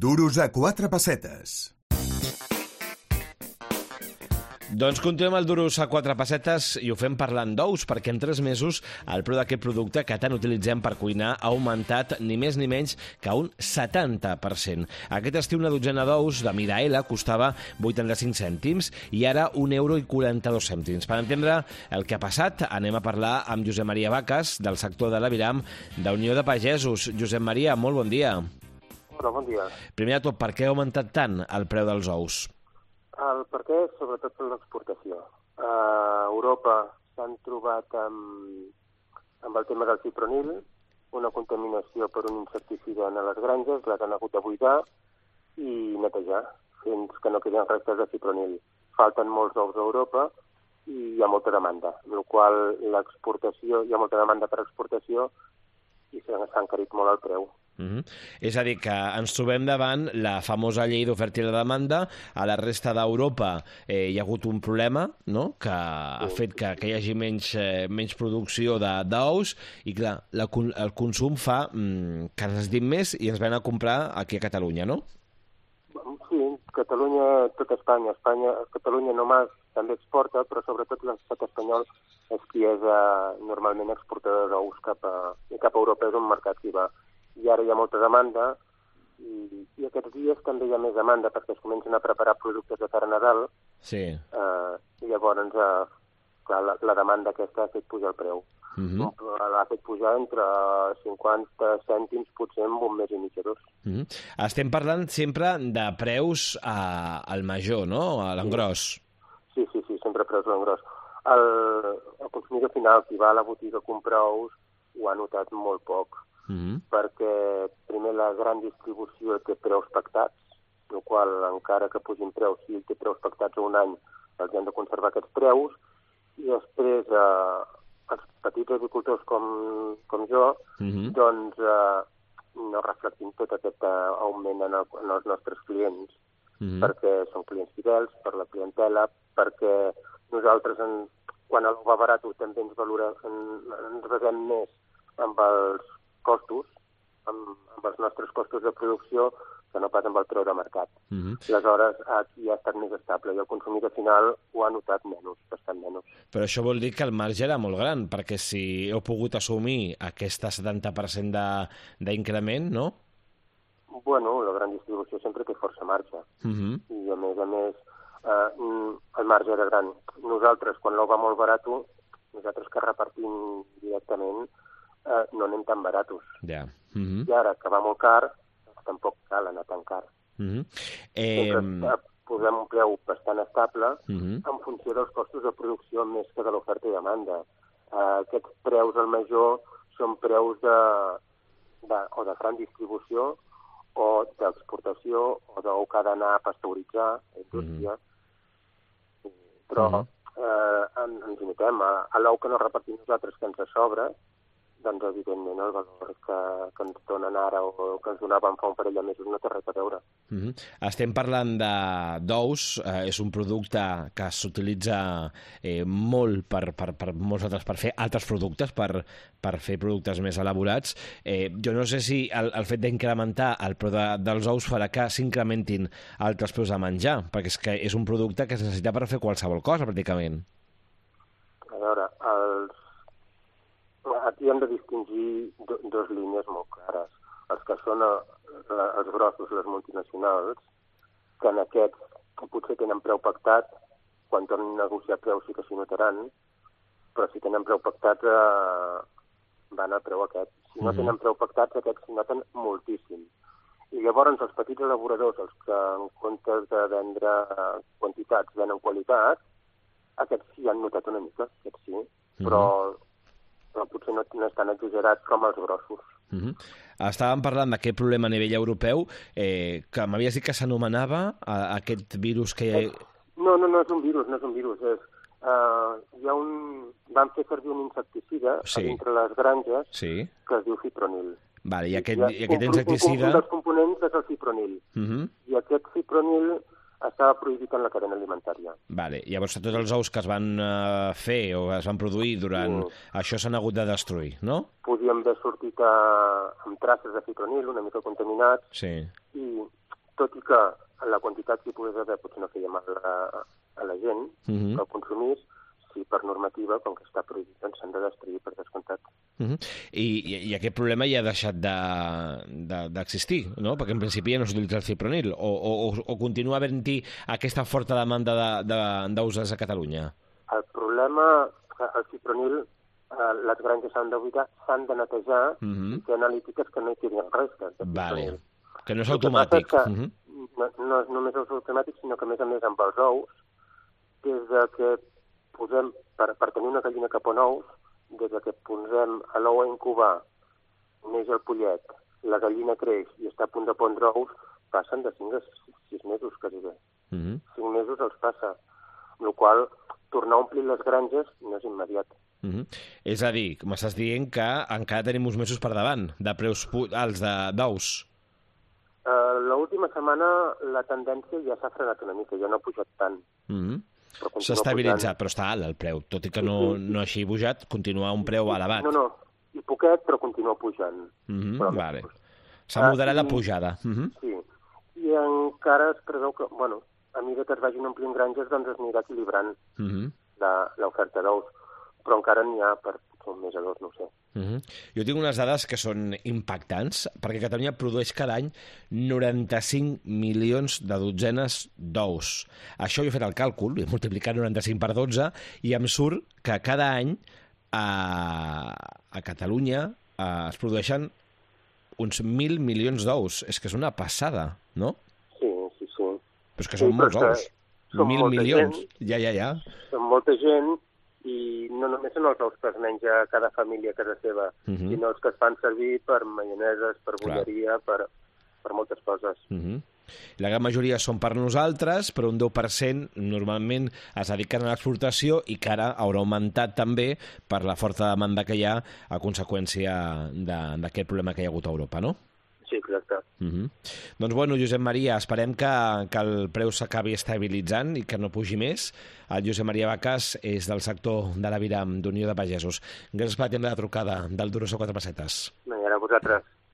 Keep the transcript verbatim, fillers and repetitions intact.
Duros a quatre pessetes. Doncs continuem el Duros a quatre pessetes i ho fem parlant d'ous, perquè en tres mesos el preu d'aquest producte que tant utilitzem per cuinar ha augmentat ni més ni menys que un setanta per cent. Aquest estiu una dotzena d'ous de mida L costava vuitanta-cinc cèntims i ara un euro i quaranta-dos cèntims. Per entendre el que ha passat, anem a parlar amb Josep Maria Vacas, del sector de l'Aviram, d'Unió de Pagesos. Josep Maria, molt bon dia. Hola, bon dia. Primer de tot, per què ha augmentat tant el preu dels ous? El per què, sobretot per l'exportació. A Europa s'han trobat amb, amb el tema del cipronil, una contaminació per un insecticida en les granges, les han hagut de buidar i netejar fins que no queden restes de cipronil. Falten molts ous a Europa i hi ha molta demanda, amb la qual l'exportació, hi ha molta demanda per exportació i s'ha encarit molt el preu. Uh-huh. És a dir, que ens trobem davant la famosa llei d'oferta i la demanda. A la resta d'Europa eh, hi ha hagut un problema, no?, que ha fet que, que hi hagi menys, eh, menys producció d'ous i, clar, la, el consum fa mm, que ens dic més i ens ven a comprar aquí a Catalunya, no? Sí, Catalunya, tot Espanya. Espanya Catalunya només també exporta, però sobretot l'estat espanyol és qui és eh, normalment exportador d'ous cap a, i cap a Europa, és un mercat que hi va. I ara hi ha molta demanda i, i aquests dies també hi ha més demanda perquè es comencen a preparar productes de cara a Nadal. Sí. Eh, I llavors, eh, clar, la, la demanda aquesta ha fet pujar el preu. Uh-huh. L'ha fet pujar entre cinquanta cèntims, potser en un mes i mig o dos. Uh-huh. Estem parlant sempre de preus a, al major, no?, a l'engròs. Sí, sí, sí, sempre preus a l'engròs. El, el consumidor final, qui va a la botiga a comprar ous, ho ha notat molt poc. Uh-huh. Perquè primer la gran distribució té preus pactats, el qual encara que pugin preus, si té preus pactats a un any, els han de conservar aquests preus, i després eh, els petits agricultors com, com jo, uh-huh. doncs eh, no reflectim tot aquest eh, augment en, el, en els nostres clients, uh-huh. perquè són clients fidels, per la clientela, perquè nosaltres, en, quan el va barat, també ens valorem, en, ens basem més amb els costos, amb, amb els nostres costos de producció, que no pas amb el preu de mercat. Uh-huh. Aleshores, aquí ha estat més estable i el consumidor final ho ha notat menys, bastant menys. Però això vol dir que el marge era molt gran, perquè si heu pogut assumir aquest setanta per cent d'increment, no? Bueno, la gran distribució sempre té força marge. Uh-huh. I a més a més, eh, el marge era gran. Nosaltres, quan l'ou va molt barat, nosaltres que repartim directament, Eh, no anem tan baratos. Yeah. Uh-huh. I ara, que va molt car, tampoc cal anar tan car. Uh-huh. Eh... Sempre posem un preu bastant estable uh-huh. en funció dels costos de producció més que de l'oferta i demanda. Eh, aquests preus al major són preus de, de, o de gran distribució o d'exportació o d'ou que ha d'anar a pasteuritzar a indústria. Uh-huh. Però uh-huh. eh, en, ens notem. A, a l'ou que no repartim nosaltres, que ens sobra, doncs, evidentment, el valor que, que ens donen ara o que ens donaven fa un parell de mesos no té res a veure. Uh-huh. Estem parlant d'ous, eh, és un producte que s'utilitza eh, molt per, per, per molts altres, per fer altres productes, per, per fer productes més elaborats. Eh, jo no sé si el, el fet d'incrementar el preu de, dels ous farà que s'incrementin altres preus de menjar, perquè és que és un producte que es necessita per fer qualsevol cosa, pràcticament. A veure, els aquí hem de distingir do, dos línies molt clares. Els que són a, a, els grossos, les multinacionals, que en aquests que potser tenen preu pactat, quan tornin a negociar preus sí que s'hi notaran, però si tenen preu pactat eh, van al preu aquest. Si no mm-hmm. tenen preu pactats, aquests s'hi noten moltíssim. I llavors els petits elaboradors, els que en comptes de vendre quantitats venen qualitat, aquests sí han notat una mica, aquests sí, mm-hmm. però però potser no, no és tan exagerat com els grossos. Uh-huh. Estàvem parlant d'aquest problema a nivell europeu, eh, que m'havies dit que s'anomenava uh, aquest virus que hi ha... No, no, no és un virus, no és un virus. És, uh, hi ha un... Van fer servir un insecticida sí. entre les granges sí. que es diu cipronil. Vale, i aquest, i aquest insecticida... Un dels components és el cipronil. Uh-huh. I aquest cipronil estava prohibit en la cadena alimentària. Vale. Llavors, tots els ous que es van uh, fer o es van produir durant... Sí. Això s'han hagut de destruir, no? Podien haver sortit a... amb traces de cipronil, una mica contaminats, sí. i tot i que la quantitat que hi pogués haver potser no feia mal a, a la gent, uh-huh. que el consumís, sí, per normativa, com que està prohibit, doncs s'han de destruir per descomptat. Uh-huh. I, i, I aquest problema ja ha deixat d'existir, de, de, no? Perquè en principi ja no s'utilitza el fipronil, o, o, o continua havent-hi aquesta forta demanda d'uses de, de, a Catalunya? El problema, el fipronil, eh, les granges s'han de buidar, s'han de netejar, uh-huh. i fer analítiques que no hi quedin restes de fipronil. Vale. Que no és automàtic. Que uh-huh. no, no és només és automàtic, sinó que a més a més amb els ous, des de que posem, per, per tenir una gallina que pon ous, des de que posem l'ou a incubar, neix el pollet, la gallina creix i està a punt de pondre ous, passen de cinc a sis mesos, quasi bé. Uh-huh. cinc mesos els passa, amb la qual tornar a omplir les granges no és immediat. Uh-huh. És a dir, m'estàs dient que encara tenim uns mesos per davant, de preus alts d'ous. Uh, L'última setmana la tendència ja s'ha frenat una mica, ja no ha pujat tant. Uh-huh. S'ha estabilitzat, però està alt el preu. Tot i que no, sí, sí. no hagi pujat, continua un preu elevat. No, no, i poquet, però continua pujant. Uh-huh. Però, vale. S'ha moderat uh, la pujada. Uh-huh. Sí, i encara es preveu que, bueno, a mesura que es vagin omplint granges, doncs es anirà equilibrant uh-huh. l'oferta d'ous, però encara n'hi ha per un mes o dos, no ho sé. Uh-huh. Jo tinc unes dades que són impactants, perquè Catalunya produeix cada any noranta-cinc milions de dotzenes d'ous. Això jo he fet el càlcul, he multiplicat noranta-cinc per dotze, i em surt que cada any a, a Catalunya a, es produeixen uns mil milions d'ous. És que és una passada, no? Sí, sí, sí. Però és que són sí, molts ous. Mil milions. Gent, ja, ja, ja. Són molta gent, i no només són els ous que es menja cada família a casa seva, uh-huh. sinó els que es fan servir per maioneses, per bolleria, per, per moltes coses. Uh-huh. La gran majoria són per nosaltres, però un deu per cent normalment es dediquen a l'exportació i que ara haurà augmentat també per la forta demanda que hi ha a conseqüència d'aquest problema que hi ha hagut a Europa, no? Sí, exacte. Uh-huh. Doncs bueno, Josep Maria, esperem que, que el preu s'acabi estabilitzant i que no pugi més. El Josep Maria Vacas és del sector de l'Aviram d'Unió de Pagesos. Gràcies per atendre la trucada del Duros a quatre pessetes. No, i ara vosaltres.